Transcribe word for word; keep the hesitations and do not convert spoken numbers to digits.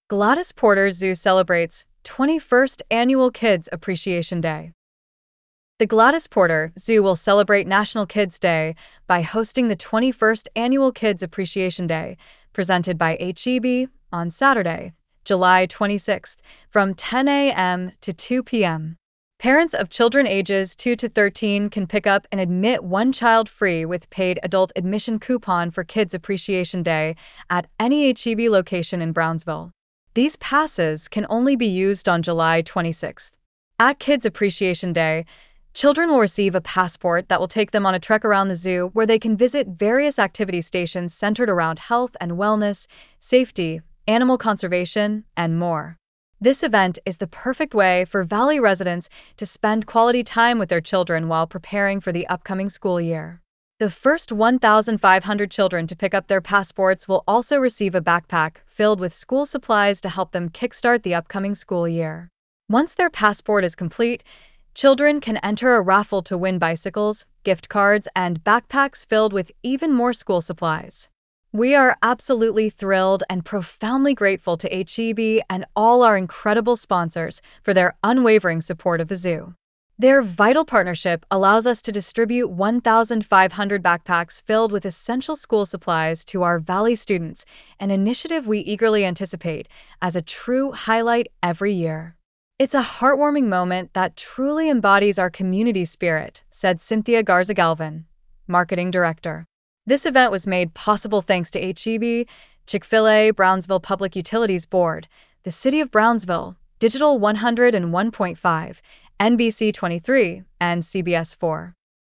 Gladys Porter Zoo celebrates twenty-first Annual Kids Appreciation Day. The Gladys Porter Zoo will celebrate National Kids Day by hosting the twenty-first Annual Kids Appreciation Day, presented by H E B, on Saturday, July twenty-sixth, from ten a m to two p m Parents of children ages two to thirteen can pick up and admit one child free with paid adult admission coupon for Kids Appreciation Day at any H E B location in Brownsville. These passes can only be used on July twenty-sixth. At Kids Appreciation Day, children will receive a passport that will take them on a trek around the zoo where they can visit various activity stations centered around health and wellness, safety, animal conservation, and more. This event is the perfect way for Valley residents to spend quality time with their children while preparing for the upcoming school year. The first one thousand five hundred children to pick up their passports will also receive a backpack filled with school supplies to help them kickstart the upcoming school year. Once their passport is complete, children can enter a raffle to win bicycles, gift cards, and backpacks filled with even more school supplies. We are absolutely thrilled and profoundly grateful to H E B and all our incredible sponsors for their unwavering support of the zoo. Their vital partnership allows us to distribute one thousand five hundred backpacks filled with essential school supplies to our Valley students, an initiative we eagerly anticipate as a true highlight every year. It's a heartwarming moment that truly embodies our community spirit, said Cynthia Garza-Galvin, Marketing Director. This event was made possible thanks to H E B, Chick-fil-A, Brownsville Public Utilities Board, the City of Brownsville, Digital one oh one point five, N B C twenty-three, and C B S four.